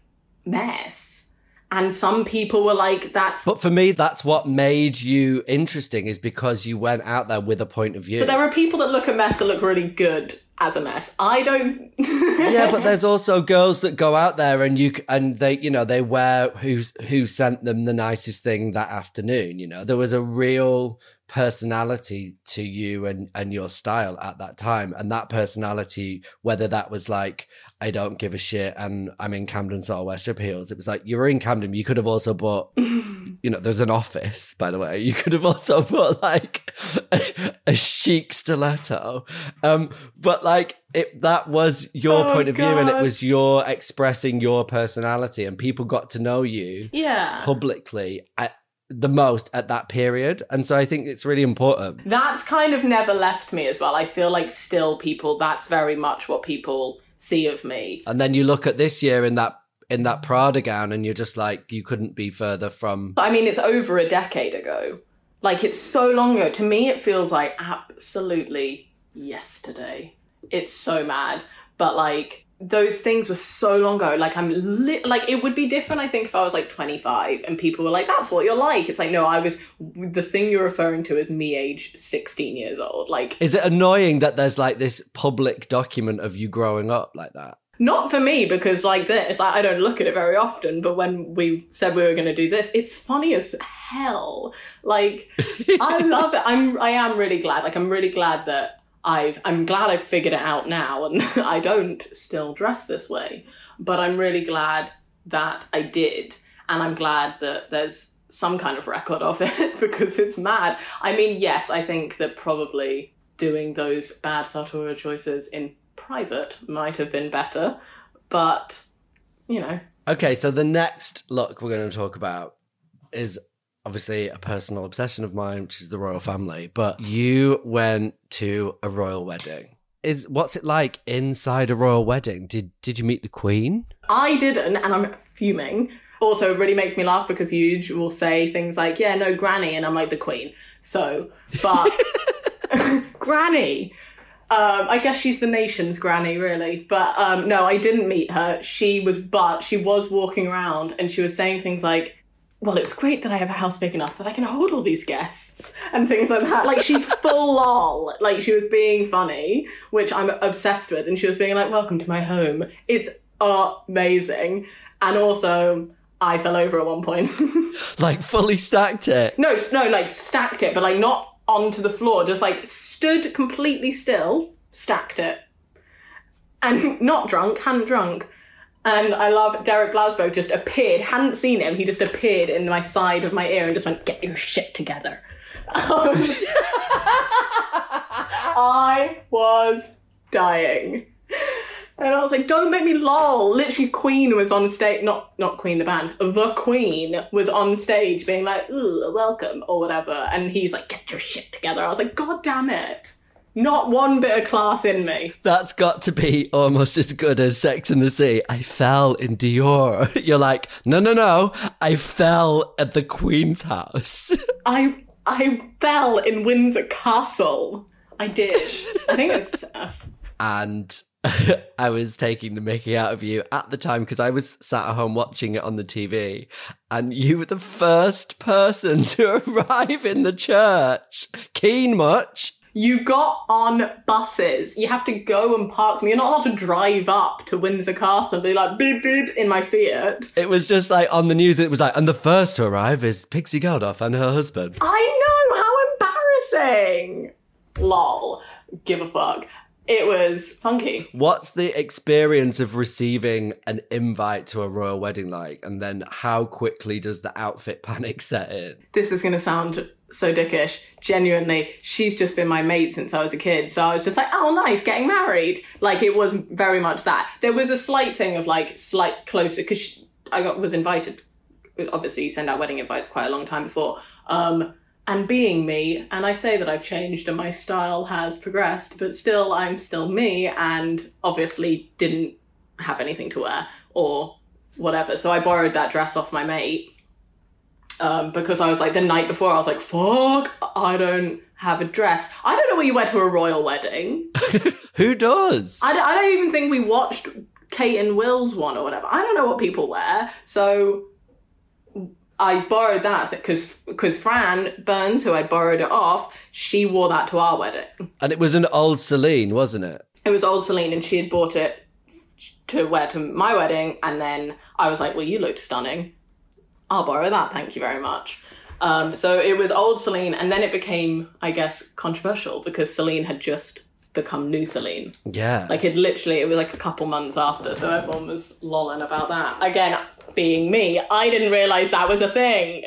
mess. And some people were like, that's...
But for me, that's what made you interesting, is because you went out there with a point of view.
But there are people that look a mess that look really good as a mess. I don't...
Yeah, but there's also girls that go out there and you and they, you know, they wear who who sent them the nicest thing that afternoon, you know. There was a real personality to you and, and your style at that time. And that personality, whether that was like, I don't give a shit and I'm in Camden, so I'll wear strip heels. It was like, you were in Camden, you could have also bought, you know, there's an office, by the way. You could have also bought like a, a chic stiletto. Um, but like, it, that was your oh, point of God. view, and it was your expressing your personality, and people got to know you
yeah.
publicly at the most at that period. And so I think it's really important.
That's kind of never left me as well. I feel like still people, that's very much what people see of me.
And then you look at this year in that in that Prada gown and you're just like, you couldn't be further from...
I mean, it's over a decade ago. Like, it's so long ago. To me, it feels like absolutely yesterday. It's so mad. But, like, those things were so long ago. Like, I'm li- like, it would be different, I think, if I was like twenty-five and people were like, that's what you're like. It's like, no, I was, the thing you're referring to is me age sixteen years old. Like,
is it annoying that there's like this public document of you growing up like that?
Not for me, because like this, I, I don't look at it very often. But when we said we were going to do this, it's funny as hell. Like, I love it. I'm, I am really glad. Like, I'm really glad that I've, I'm glad I've figured it out now, and I don't still dress this way, but I'm really glad that I did. And I'm glad that there's some kind of record of it, because it's mad. I mean, yes, I think that probably doing those bad sartorial choices in private might have been better, but, you know.
Okay, so the next look we're going to talk about is obviously a personal obsession of mine, which is the royal family. But you went to a royal wedding. Is what's it like inside a royal wedding? Did did you meet the Queen?
I didn't, and I'm fuming. Also, it really makes me laugh because Huge will say things like, yeah, no, Granny, and I'm like, the Queen. So, but Granny, um, I guess she's the nation's granny, really. But um, no, I didn't meet her. She was, but she was walking around and she was saying things like, well, it's great that I have a house big enough that I can hold all these guests and things like that. Like, she's full lol. Like, she was being funny, which I'm obsessed with. And she was being like, welcome to my home. It's amazing. And also, I fell over at one point.
Like, fully stacked it?
No, no, like, stacked it, but, like, not onto the floor. Just, like, stood completely still, stacked it. And not drunk, hadn't drunk. And I love Derek Blasberg just appeared, hadn't seen him, he just appeared in my side of my ear and just went, get your shit together. Um, I was dying. And I was like, don't make me lol. Literally Queen was on stage, not not Queen the band, the Queen was on stage being like, ooh, welcome, or whatever. And he's like, get your shit together. I was like, God damn it. Not one bit of class in me.
That's got to be almost as good as Sex and the Sea. I fell in Dior. You're like, no, no, no. I fell at the Queen's house.
I I fell in Windsor Castle. I did. I think it's... Uh...
And I was taking the mickey out of you at the time because I was sat at home watching it on the T V. And you were the first person to arrive in the church. Keen much?
You got on buses. You have to go and park them. You're not allowed to drive up to Windsor Castle and be like, beep, beep, in my Fiat.
It was just like on the news, it was like, and the first to arrive is Pixie Geldof and her husband.
I know, how embarrassing. Lol. Give a fuck. It was funky.
What's the experience of receiving an invite to a royal wedding like? And then how quickly does the outfit panic set in?
This is going to sound so dickish. Genuinely, she's just been my mate since I was a kid. So I was just like, oh, nice, getting married. Like, it was very much that. There was a slight thing of, like, slight closer, because I got was invited. Obviously, you send out wedding invites quite a long time before. Um... And being me, and I say that I've changed and my style has progressed, but still, I'm still me, and obviously didn't have anything to wear or whatever. So I borrowed that dress off my mate um, because I was like, the night before, I was like, fuck, I don't have a dress. I don't know what you wear to a royal wedding.
Who does?
I don't, I don't even think we watched Kate and Will's one or whatever. I don't know what people wear. So I borrowed that because because Fran Burns, who I borrowed it off, she wore that to our wedding.
And it was an old Celine, wasn't it?
It was old Celine, and she had bought it to wear to my wedding. And then I was like, well, you looked stunning. I'll borrow that. Thank you very much. Um, so it was old Celine. And then it became, I guess, controversial because Celine had just become new Celine.
Yeah.
Like it literally, it was like a couple months after. So everyone was lolling about that. Again, being me, I didn't realise that was a thing.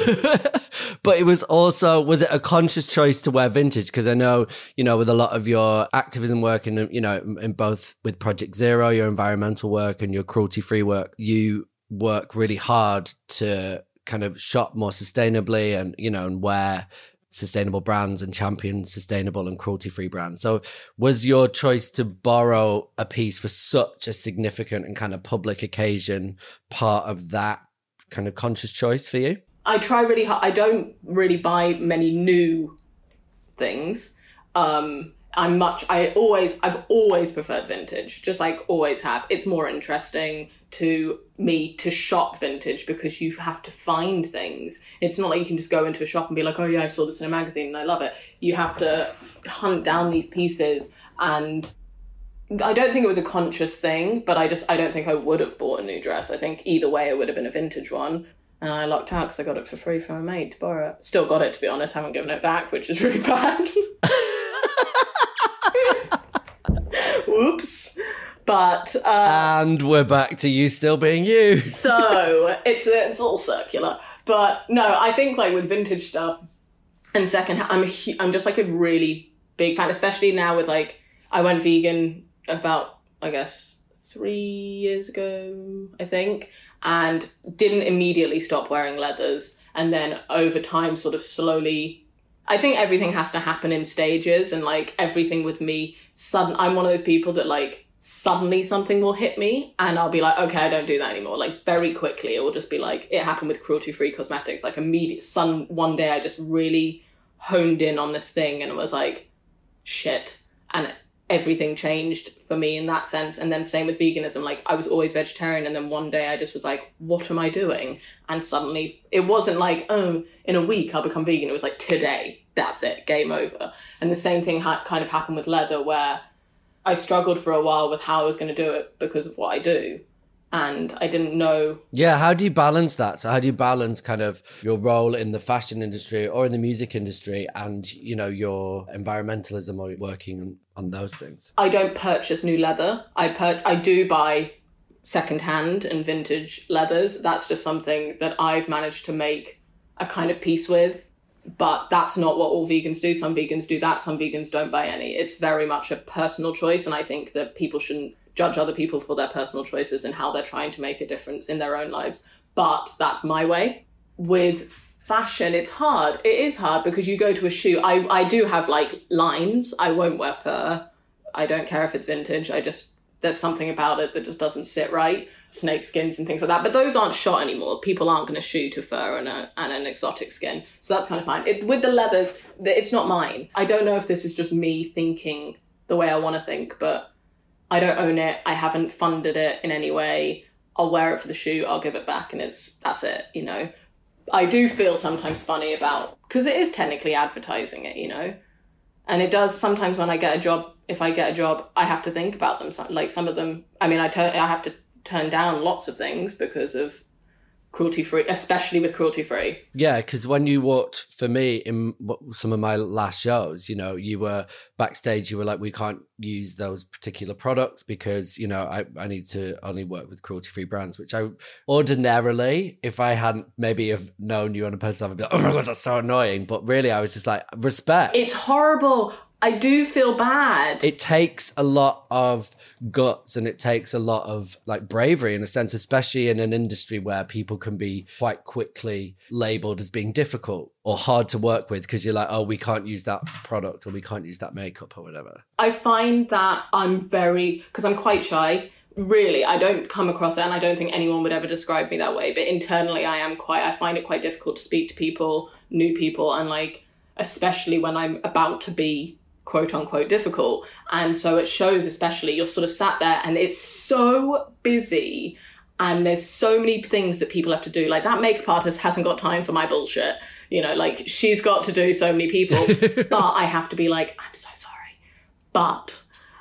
But it was also, was it a conscious choice to wear vintage? Because I know, you know, with a lot of your activism work and, you know, in both with Project Zero, your environmental work and your cruelty-free work, you work really hard to kind of shop more sustainably and, you know, and wear sustainable brands and champion sustainable and cruelty-free brands. So was your choice to borrow a piece for such a significant and kind of public occasion part of that kind of conscious choice for you?
I try really hard. I don't really buy many new things. Um, I'm much, I always, I've always preferred vintage, just like always have. It's more interesting to me to shop vintage because you have to find things. It's not like you can just go into a shop and be like, oh yeah, I saw this in a magazine and I love it. You have to hunt down these pieces, and I don't think it was a conscious thing, but I just, I don't think I would have bought a new dress. I think either way it would have been a vintage one. And I lucked out because I got it for free from a mate to borrow it. Still got it, to be honest. Haven't given it back, which is really bad. Whoops. But uh,
and we're back to you still being you.
So it's it's all circular. But no, I think like with vintage stuff and secondhand, I'm a, I'm just like a really big fan, especially now with like I went vegan about I guess three years ago, I think, and didn't immediately stop wearing leathers, and then over time sort of slowly. I think everything has to happen in stages, and like everything with me, sudden I'm one of those people that like suddenly something will hit me and I'll be like, okay, I don't do that anymore. Like very quickly, it will just be like, it happened with cruelty-free cosmetics. Like immediate, some, one day I just really honed in on this thing and it was like, shit. And everything changed for me in that sense. And then same with veganism. Like I was always vegetarian. And then one day I just was like, what am I doing? And suddenly it wasn't like, oh, in a week I'll become vegan. It was like today, that's it, game over. And the same thing ha- kind of happened with leather where I struggled for a while with how I was going to do it because of what I do. And I didn't know.
Yeah, how do you balance that? So how do you balance kind of your role in the fashion industry or in the music industry and, you know, your environmentalism or working on those things?
I don't purchase new leather. I per- I do buy secondhand and vintage leathers. That's just something that I've managed to make a kind of peace with. But that's not what all vegans do. Some vegans do that. Some vegans don't buy any. It's very much a personal choice. And I think that people shouldn't judge other people for their personal choices and how they're trying to make a difference in their own lives. But that's my way. With fashion, it's hard. It is hard because you go to a shoot. I, I do have like lines. I won't wear fur. I don't care if it's vintage. I just, there's something about it that just doesn't sit right. Snake skins and things like that. But those aren't shot anymore. People aren't going to shoot a fur and, a, and an exotic skin. So that's kind of fine. It, with the leathers, it's not mine. I don't know if this is just me thinking the way I want to think, but I don't own it. I haven't funded it in any way. I'll wear it for the shoot. I'll give it back and it's, that's it, you know. I do feel sometimes funny about, because it is technically advertising it, you know. And it does sometimes when I get a job, if I get a job, I have to think about them. Like some of them, I mean, I, turn, I have to turn down lots of things because of cruelty-free, especially with cruelty-free.
Yeah, because when you walked, for me, in some of my last shows, you know, you were backstage, you were like, we can't use those particular products because, you know, I, I need to only work with cruelty-free brands, which I ordinarily, if I hadn't maybe have known you on a personal level, I'd be like, oh my God, that's so annoying. But really, I was just like, respect.
It's horrible. I do feel bad.
It takes a lot of guts and it takes a lot of like bravery in a sense, especially in an industry where people can be quite quickly labeled as being difficult or hard to work with because you're like, oh, we can't use that product or we can't use that makeup or whatever.
I find that I'm very, because I'm quite shy. Really, I don't come across it and I don't think anyone would ever describe me that way. But internally, I am quite, I find it quite difficult to speak to people, new people, and like, especially when I'm about to be quote unquote difficult. And so it shows, especially you're sort of sat there and it's so busy and there's so many things that people have to do. Like that makeup artist hasn't got time for my bullshit. You know, like she's got to do so many people, but I have to be like, I'm so sorry, but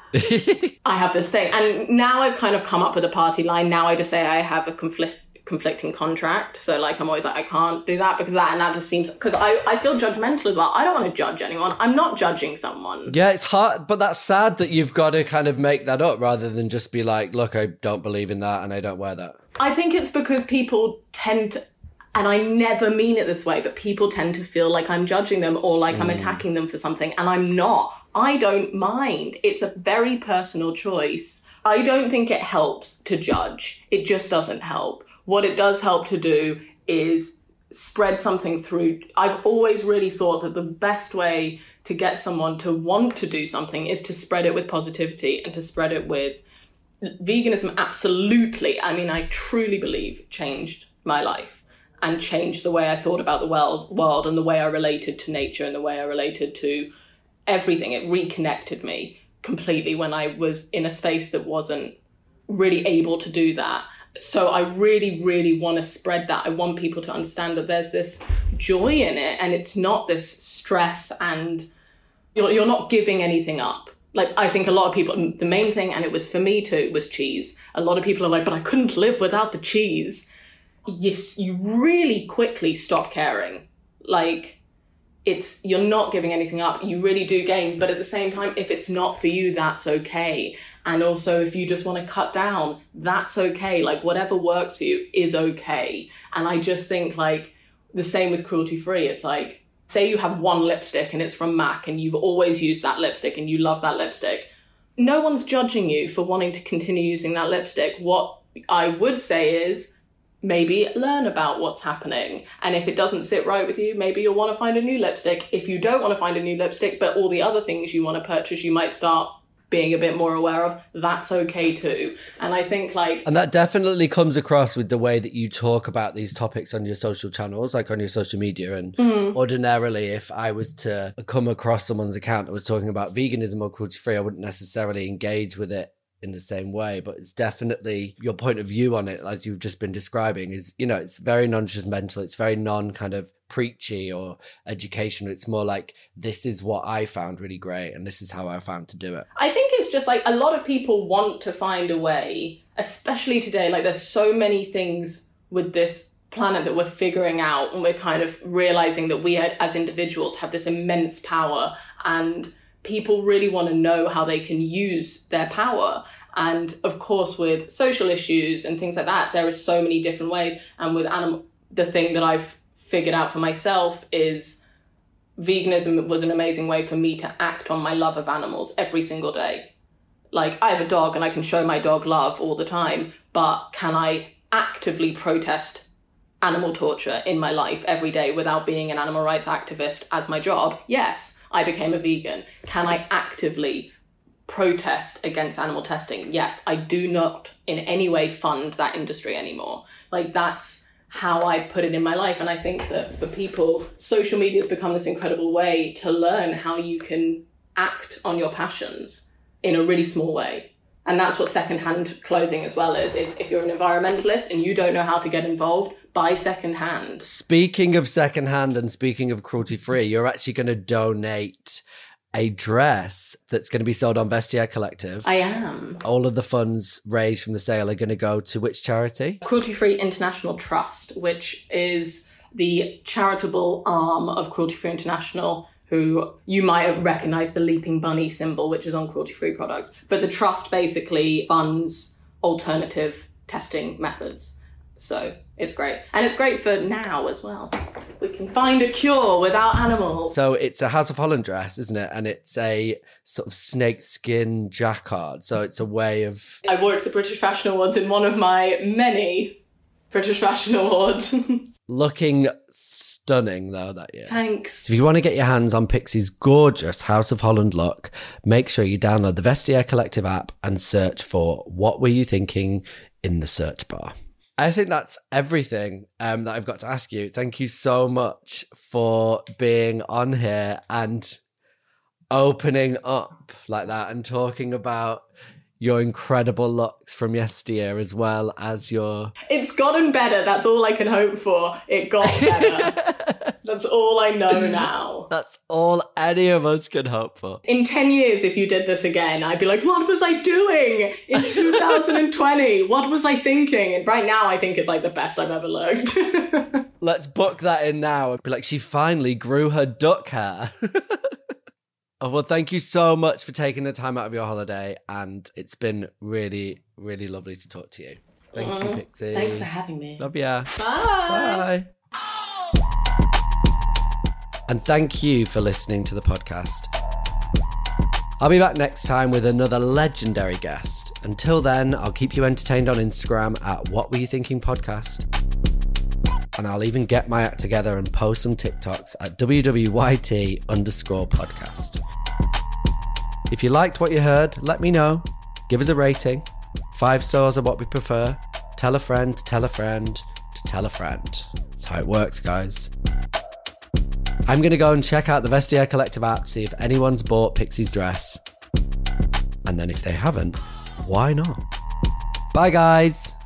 I have this thing. And now I've kind of come up with a party line. Now I just say I have a conflict conflicting contract, so like I'm always like I can't do that because that and that just seems, because I, I feel judgmental as well. I don't want to judge anyone. I'm not judging someone.
Yeah, it's hard, but that's sad that you've got to kind of make that up rather than just be like, look, I don't believe in that and I don't wear that.
I think it's because people tend to, and I never mean it this way, but people tend to feel like I'm judging them or like mm. I'm attacking them for something, and I'm not. I don't mind. It's a very personal choice. I don't think it helps to judge. It just doesn't help. What it does help to do is spread something through. I've always really thought that the best way to get someone to want to do something is to spread it with positivity and to spread it with veganism. Absolutely. I mean, I truly believe changed my life and changed the way I thought about the world, world and the way I related to nature and the way I related to everything. It reconnected me completely when I was in a space that wasn't really able to do that. So I really, really want to spread that. I want people to understand that there's this joy in it and it's not this stress and you're, you're not giving anything up. Like, I think a lot of people, the main thing, and it was for me too, was cheese. A lot of people are like, but I couldn't live without the cheese. Yes, you really quickly stop caring. Like, it's, you're not giving anything up. You really do gain. But at the same time, if it's not for you, that's okay. And also, if you just want to cut down, that's okay. Like, whatever works for you is okay. And I just think, like, the same with cruelty-free. It's like, say you have one lipstick and it's from MAC and you've always used that lipstick and you love that lipstick. No one's judging you for wanting to continue using that lipstick. What I would say is, maybe learn about what's happening. And if it doesn't sit right with you, maybe you'll want to find a new lipstick. If you don't want to find a new lipstick, but all the other things you want to purchase, you might start being a bit more aware of, that's okay too. And I think like...
And that definitely comes across with the way that you talk about these topics on your social channels, like on your social media. And mm-hmm. ordinarily, if I was to come across someone's account that was talking about veganism or cruelty-free, I wouldn't necessarily engage with it in the same way, but it's definitely your point of view on it, as you've just been describing, is, you know, it's very non-judgmental, it's very non kind of preachy or educational. It's more like, this is what I found really great and this is how I found to do it.
I think it's just like a lot of people want to find a way, especially today, like there's so many things with this planet that we're figuring out, and we're kind of realizing that we as individuals have this immense power, and people really want to know how they can use their power. And of course, with social issues and things like that, there are so many different ways. And with animal, the thing that I've figured out for myself is veganism was an amazing way for me to act on my love of animals every single day. Like, I have a dog and I can show my dog love all the time, but can I actively protest animal torture in my life every day without being an animal rights activist as my job? Yes. I became a vegan. Can I actively protest against animal testing? Yes. I do not in any way fund that industry anymore. Like, that's how I put it in my life. And I think that for people, social media has become this incredible way to learn how you can act on your passions in a really small way. And that's what secondhand clothing as well is, is if you're an environmentalist and you don't know how to get involved, buy secondhand.
Speaking of secondhand and speaking of cruelty-free, you're actually going to donate a dress that's going to be sold on Vestiaire Collective.
I am.
All of the funds raised from the sale are going to go to which charity?
Cruelty Free International Trust, which is the charitable arm of Cruelty Free International, who you might recognise the leaping bunny symbol, which is on cruelty-free products. But the trust basically funds alternative testing methods. So it's great. And it's great for now as well. We can find a cure without animals.
So it's a House of Holland dress, isn't it? And it's a sort of snakeskin jacquard. So it's a way of...
I wore it to the British Fashion Awards in one of my many British Fashion Awards.
Looking stunning, though, that year.
Thanks.
If you want to get your hands on Pixie's gorgeous House of Holland look, make sure you download the Vestiaire Collective app and search for What Were You Thinking in the search bar. I think that's everything um, that I've got to ask you. Thank you so much for being on here and opening up like that and talking about your incredible looks from yesteryear, as well as your...
It's gotten better. That's all I can hope for. It got better. That's all I know now.
That's all any of us can hope for.
In ten years, if you did this again, I'd be like, what was I doing in two thousand twenty? What was I thinking? And right now, I think it's like the best I've ever looked.
Let's book that in now. Be like, she finally grew her duck hair. Oh, well, thank you so much for taking the time out of your holiday. And it's been really, really lovely to talk to you. Thank mm, you, Pixie.
Thanks for having me.
Love ya.
Bye.
Bye. And thank you for listening to the podcast. I'll be back next time with another legendary guest. Until then, I'll keep you entertained on Instagram at What Were You Thinking Podcast. And I'll even get my act together and post some TikToks at W W Y T underscore podcast. If you liked what you heard, let me know. Give us a rating. Five stars are what we prefer. Tell a friend, tell a friend, to tell a friend. That's how it works, guys. I'm going to go and check out the Vestiaire Collective app, see if anyone's bought Pixie's dress. And then if they haven't, why not? Bye, guys.